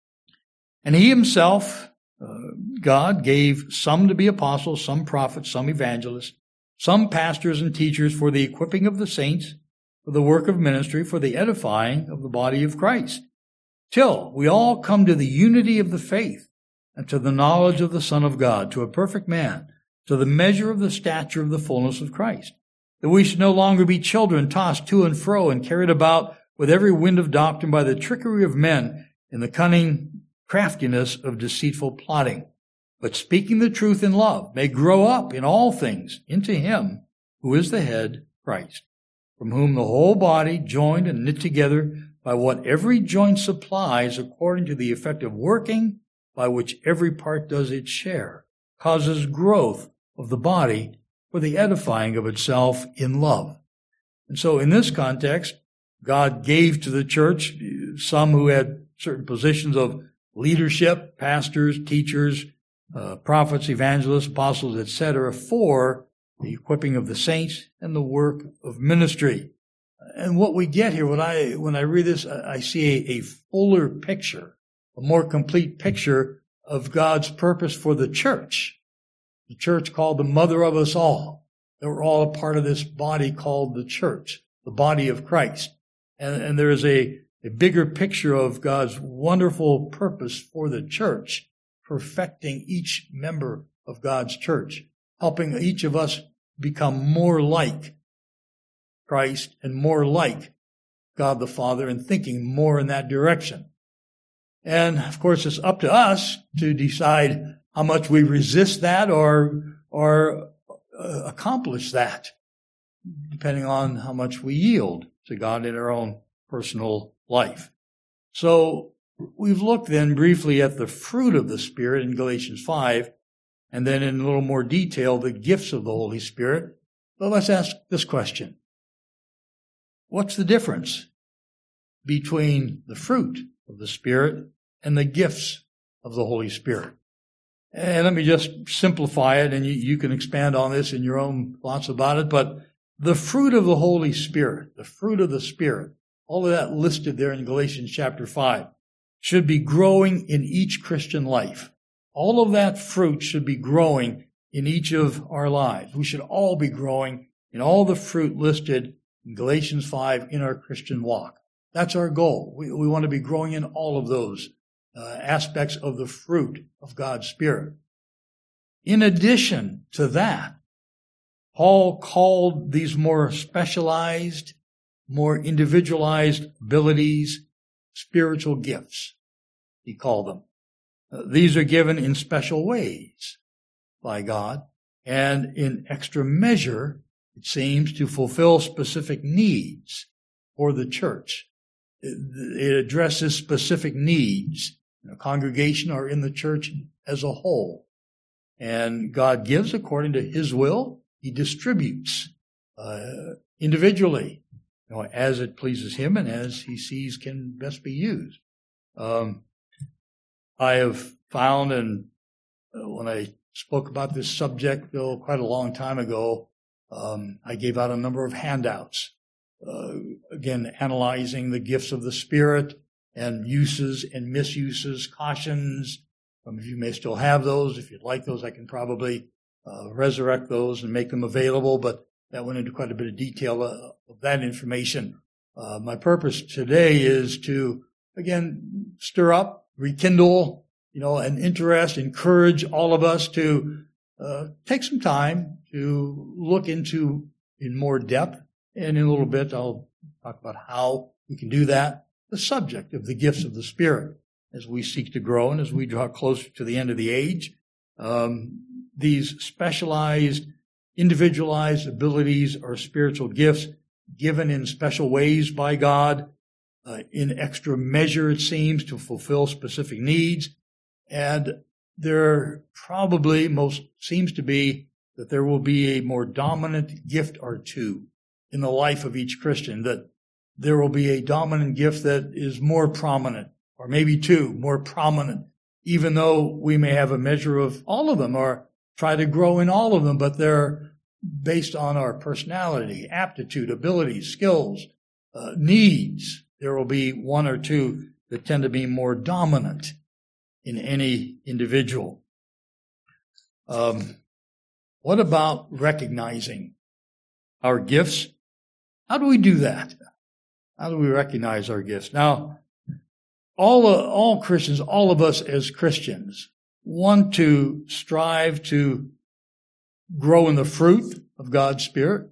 And he himself, uh, God, gave some to be apostles, some prophets, some evangelists, some pastors and teachers for the equipping of the saints, for the work of ministry, for the edifying of the body of Christ, till we all come to the unity of the faith and to the knowledge of the Son of God, to a perfect man, to the measure of the stature of the fullness of Christ, that we should no longer be children tossed to and fro and carried about with every wind of doctrine by the trickery of men in the cunning craftiness of deceitful plotting, but speaking the truth in love may grow up in all things into him who is the head, Christ, from whom the whole body, joined and knit together by what every joint supplies according to the effective working by which every part does its share, causes growth of the body for the edifying of itself in love. And so in this context, God gave to the church some who had certain positions of leadership, pastors, teachers, uh, prophets, evangelists, apostles, et cetera, for the equipping of the saints and the work of ministry. And what we get here, when I when I read this, I see a, a fuller picture, a more complete picture of God's purpose for the church. The church called the mother of us all. That we're all a part of this body called the church, the body of Christ. And, and there is a, a bigger picture of God's wonderful purpose for the church, perfecting each member of God's church, helping each of us become more like Christ and more like God the Father, and thinking more in that direction. And of course, it's up to us to decide how much we resist that or or uh, accomplish that, depending on how much we yield to God in our own personal life. So we've looked then briefly at the fruit of the Spirit in Galatians five, and then in a little more detail, the gifts of the Holy Spirit. But let's ask this question. What's the difference between the fruit of the Spirit and the gifts of the Holy Spirit? And let me just simplify it, and you, you can expand on this in your own thoughts about it. But the fruit of the Holy Spirit, the fruit of the Spirit, all of that listed there in Galatians chapter five, should be growing in each Christian life. All of that fruit should be growing in each of our lives. We should all be growing in all the fruit listed in Galatians five in our Christian walk. That's our goal. We, we want to be growing in all of those uh, aspects of the fruit of God's Spirit. In addition to that, Paul called these more specialized, more individualized abilities spiritual gifts. He called them. Uh, these are given in special ways by God, and in extra measure, it seems, to fulfill specific needs for the church. It, it addresses specific needs in a congregation or in the church as a whole. And God gives according to his will. He distributes uh, individually, you know, as it pleases him and as he sees can best be used. Um, I have found, and when I spoke about this subject, though, quite a long time ago, um, I gave out a number of handouts, uh, again, analyzing the gifts of the Spirit and uses and misuses, cautions. Some of you may still have those. If you'd like those, I can probably uh, resurrect those and make them available, but that went into quite a bit of detail uh, of that information. Uh, my purpose today is to, again, stir up, rekindle, you know, an interest, encourage all of us to uh, take some time to look into in more depth. And in a little bit, I'll talk about how we can do that. the subject of the gifts of the Spirit as we seek to grow and as we draw closer to the end of the age. Um, these specialized, individualized abilities or spiritual gifts given in special ways by God, uh, in extra measure, it seems, to fulfill specific needs. And there probably most seems to be that there will be a more dominant gift or two in the life of each Christian, that there will be a dominant gift that is more prominent, or maybe two, more prominent, even though we may have a measure of all of them or try to grow in all of them, but they're based on our personality, aptitude, abilities, skills, uh, needs. There will be one or two that tend to be more dominant in any individual. Um, what about recognizing our gifts? How do we do that? How do we recognize our gifts? Now, all uh, all Christians, all of us as Christians, want to strive to grow in the fruit of God's Spirit.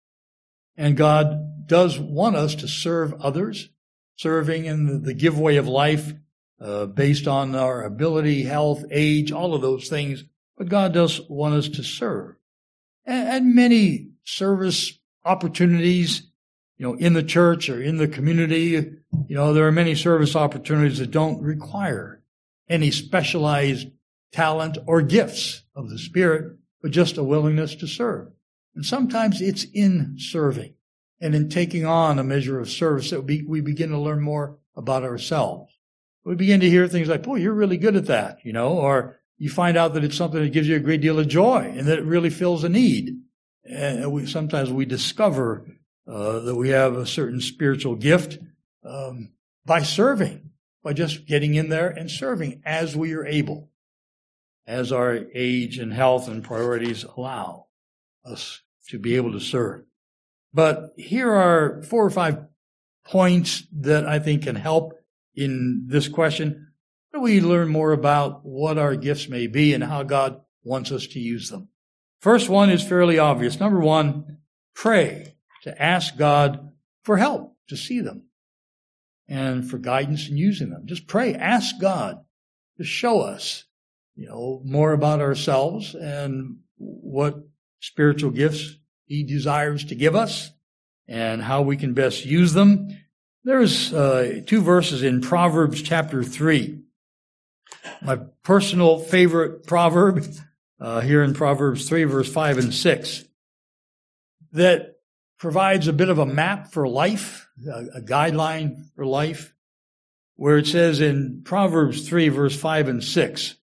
And God does want us to serve others, serving in the, the giveaway of life uh, based on our ability, health, age, all of those things. But God does want us to serve. And, and many service opportunities, you know, in the church or in the community, you know, there are many service opportunities that don't require any specialized talent or gifts of the Spirit, but just a willingness to serve. And sometimes it's in serving and in taking on a measure of service that we, we begin to learn more about ourselves. We begin to hear things like, boy, you're really good at that, you know, or you find out that it's something that gives you a great deal of joy and that it really fills a need. And we, sometimes we discover uh, that we have a certain spiritual gift um, by serving, by just getting in there and serving as we are able, as our age and health and priorities allow us to be able to serve. But here are four or five points that I think can help in this question. How do we learn more about what our gifts may be and how God wants us to use them? First one is fairly obvious. Number one, pray to ask God for help to see them and for guidance in using them. Just pray. Ask God to show us, you know, more about ourselves and what spiritual gifts He desires to give us and how we can best use them. There's uh, two verses in Proverbs chapter three. My personal favorite proverb uh, here in Proverbs three, verse five and six, that provides a bit of a map for life, a, a guideline for life, where it says in Proverbs three, verse five and six,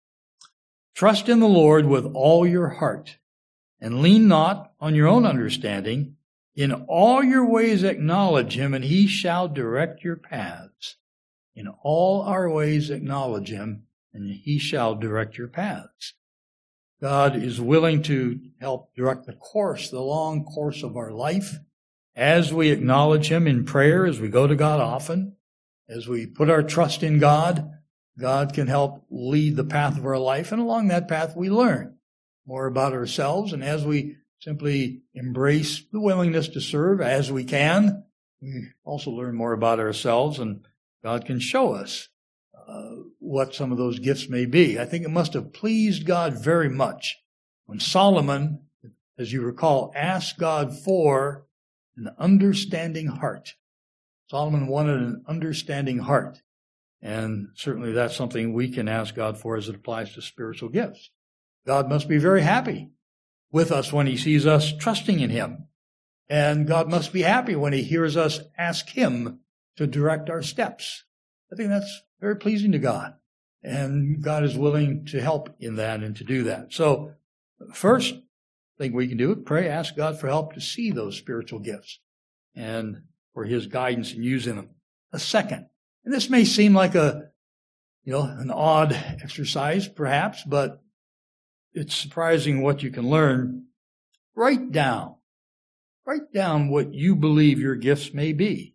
trust in the Lord with all your heart, and lean not on your own understanding. In all your ways acknowledge Him, and He shall direct your paths. In all our ways acknowledge Him, and He shall direct your paths. God is willing to help direct the course, the long course of our life, as we acknowledge Him in prayer, as we go to God often, as we put our trust in God. God can help lead the path of our life, and along that path we learn more about ourselves. And as we simply embrace the willingness to serve as we can, we also learn more about ourselves, and God can show us uh, what some of those gifts may be. I think it must have pleased God very much when Solomon, as you recall, asked God for an understanding heart. Solomon wanted an understanding heart. And certainly that's something we can ask God for as it applies to spiritual gifts. God must be very happy with us when He sees us trusting in Him. And God must be happy when He hears us ask Him to direct our steps. I think that's very pleasing to God. And God is willing to help in that and to do that. So first thing we can do is pray, ask God for help to see those spiritual gifts and for His guidance in using them. A second, and this may seem like a, you know, an odd exercise perhaps, but it's surprising what you can learn. Write down. Write down what you believe your gifts may be.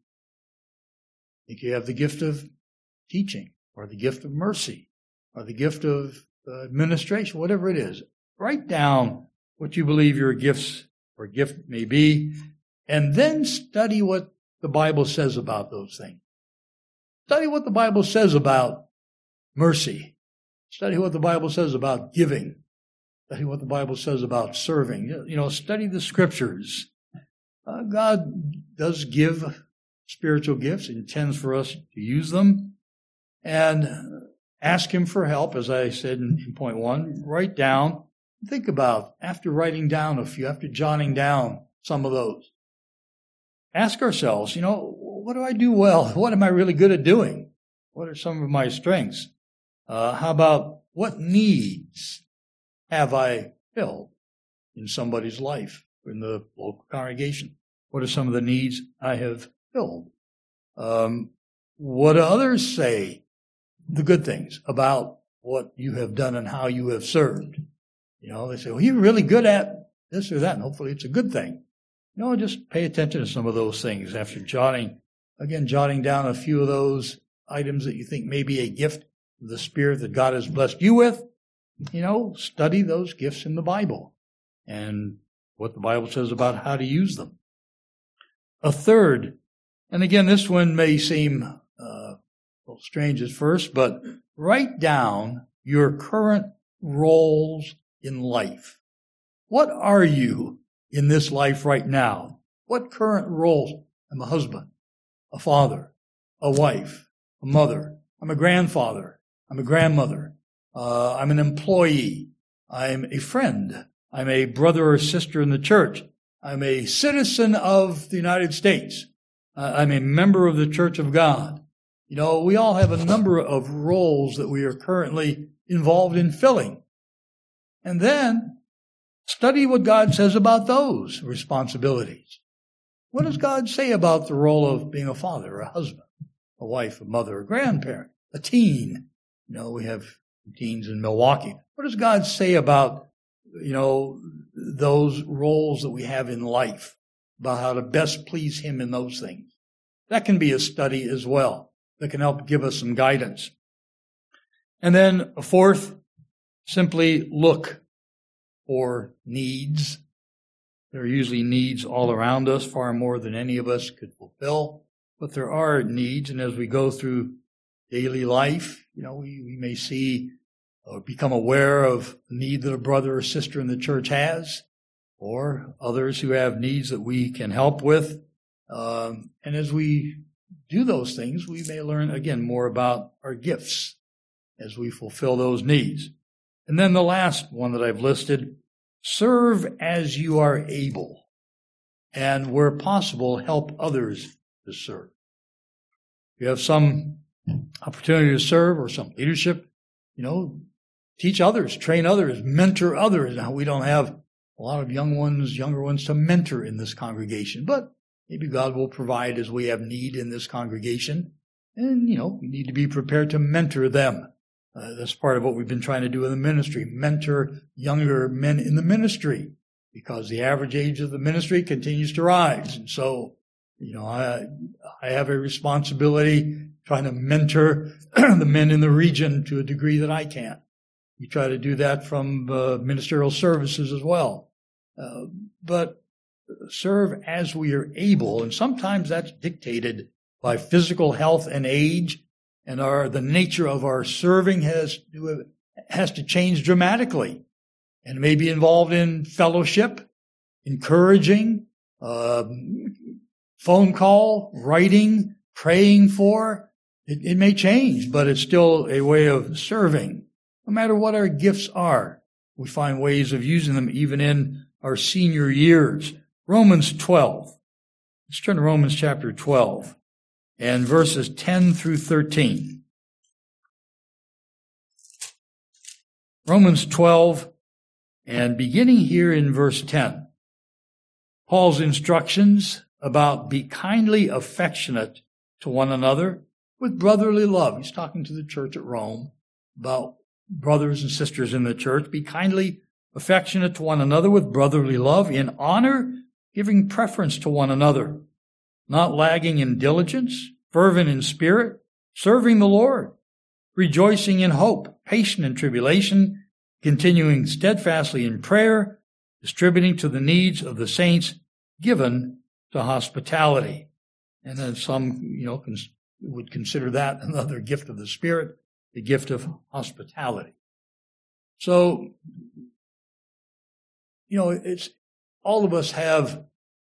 I think you have the gift of teaching, or the gift of mercy, or the gift of uh, administration, whatever it is. Write down what you believe your gifts or gift may be, and then study what the Bible says about those things. Study what the Bible says about mercy. Study what the Bible says about giving. Study what the Bible says about serving. You know, study the Scriptures. Uh, God does give spiritual gifts, intends for us to use them. And ask Him for help, as I said in, in point one. Write down, think about, after writing down a few, after jotting down some of those. Ask ourselves, you know, what do I do well? What am I really good at doing? What are some of my strengths? Uh, how about what needs have I filled in somebody's life, in the local congregation? What are some of the needs I have filled? Um, what do others say, the good things about what you have done and how you have served? You know, they say, well, you're really good at this or that, and hopefully it's a good thing. You know, just pay attention to some of those things after jotting, again, jotting down a few of those items that you think may be a gift of the Spirit that God has blessed you with. You know, study those gifts in the Bible and what the Bible says about how to use them. A third, and again, this one may seem uh, a little strange at first, but write down your current roles in life. What are you in this life right now? What current roles? I'm a husband, a father, a wife, a mother. I'm a grandfather. I'm a grandmother. Uh, I'm an employee. I'm a friend. I'm a brother or sister in the church. I'm a citizen of the United States. Uh, I'm a member of the Church of God. You know, we all have a number of roles that we are currently involved in filling. And then study what God says about those responsibilities. What does God say about the role of being a father, a husband, a wife, a mother, a grandparent, a teen? You know, we have teens in Milwaukee. What does God say about, you know, those roles that we have in life, about how to best please Him in those things? That can be a study as well. That can help give us some guidance. And then a fourth, simply look for needs. There are usually needs all around us, far more than any of us could fulfill. But there are needs, and as we go through daily life, you know, we, we may see or become aware of a need that a brother or sister in the church has, or others who have needs that we can help with. Um, and as we do those things, we may learn, again, more about our gifts as we fulfill those needs. And then the last one that I've listed, serve as you are able, and where possible, help others to serve. If you have some opportunity to serve or some leadership, you know, teach others, train others, mentor others. Now, we don't have a lot of young ones, younger ones to mentor in this congregation, but maybe God will provide as we have need in this congregation. And, you know, we need to be prepared to mentor them. Uh, that's part of what we've been trying to do in the ministry, mentor younger men in the ministry, because the average age of the ministry continues to rise. And so, you know, I, I have a responsibility trying to mentor the men in the region to a degree that I can. We try to do that from uh, ministerial services as well. Uh, but serve as we are able, and sometimes that's dictated by physical health and age, and our the nature of our serving has to, has to change dramatically, and may be involved in fellowship, encouraging, uh, phone call, writing, praying for. It, it may change, but it's still a way of serving. No matter what our gifts are, we find ways of using them even in our senior years. Romans twelve. Let's turn to Romans chapter twelve and verses ten through thirteen. Romans twelve, and beginning here in verse ten. Paul's instructions about be kindly affectionate to one another with brotherly love. He's talking to the church at Rome about brothers and sisters in the church. Be kindly affectionate to one another with brotherly love, in honor, giving preference to one another, not lagging in diligence, fervent in spirit, serving the Lord, rejoicing in hope, patient in tribulation, continuing steadfastly in prayer, distributing to the needs of the saints, given to hospitality. And then some, you know, can would consider that another gift of the Spirit, the gift of hospitality. So, you know, it's all of us have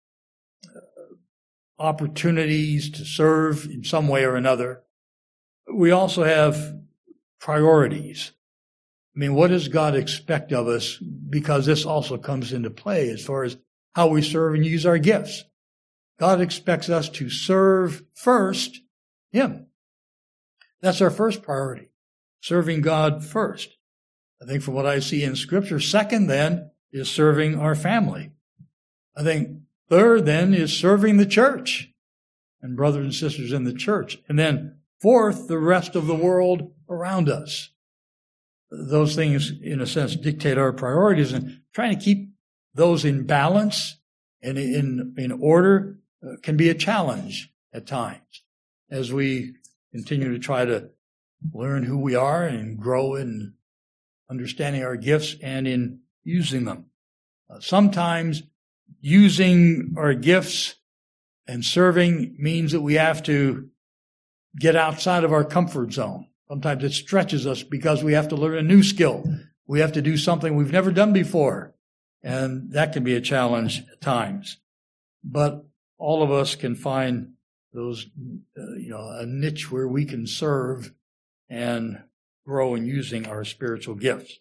opportunities to serve in some way or another. We also have priorities. I mean, what does God expect of us? Because this also comes into play as far as how we serve and use our gifts. God expects us to serve first Him. That's our first priority, serving God first. I think from what I see in Scripture, second then is serving our family. I think third then is serving the church and brothers and sisters in the church. And then fourth, the rest of the world around us. Those things, in a sense, dictate our priorities, and trying to keep those in balance and in, in order uh, can be a challenge at times as we continue to try to learn who we are and grow in understanding our gifts and in using them. Uh, sometimes using our gifts and serving means that we have to get outside of our comfort zone. Sometimes it stretches us because we have to learn a new skill. We have to do something we've never done before. And that can be a challenge at times. But all of us can find those, uh, you know, a niche where we can serve and grow in using our spiritual gifts.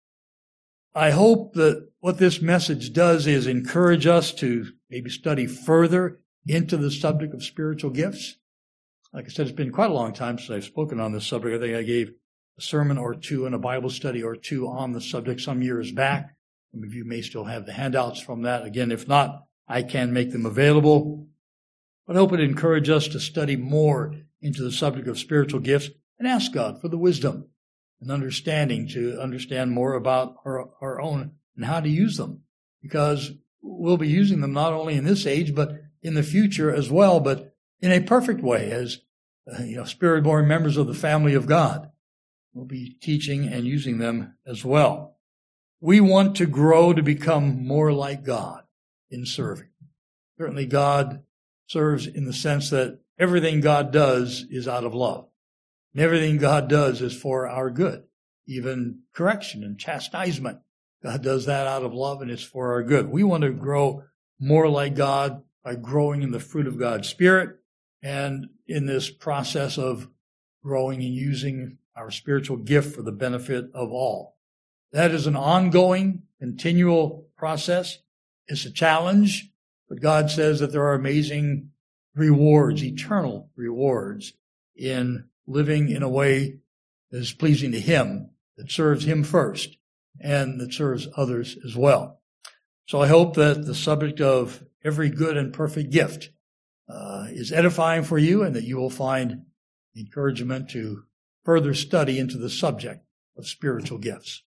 I hope that what this message does is encourage us to maybe study further into the subject of spiritual gifts. Like I said, it's been quite a long time since I've spoken on this subject. I think I gave a sermon or two and a Bible study or two on the subject some years back. Some of you may still have the handouts from that. Again, if not, I can make them available. But I hope it encourages us to study more into the subject of spiritual gifts and ask God for the wisdom and understanding to understand more about our, our own and how to use them. Because we'll be using them not only in this age, but in the future as well, but in a perfect way as uh, you know, Spirit-born members of the family of God. We'll be teaching and using them as well. We want to grow to become more like God in serving. Certainly God serves in the sense that everything God does is out of love. And everything God does is for our good. Even correction and chastisement. God does that out of love and it's for our good. We want to grow more like God by growing in the fruit of God's Spirit and in this process of growing and using our spiritual gift for the benefit of all. That is an ongoing, continual process. It's a challenge, but God says that there are amazing rewards, eternal rewards in living in a way that is pleasing to Him, that serves Him first, and that serves others as well. So I hope that the subject of every good and perfect gift uh, is edifying for you and that you will find encouragement to further study into the subject of spiritual gifts.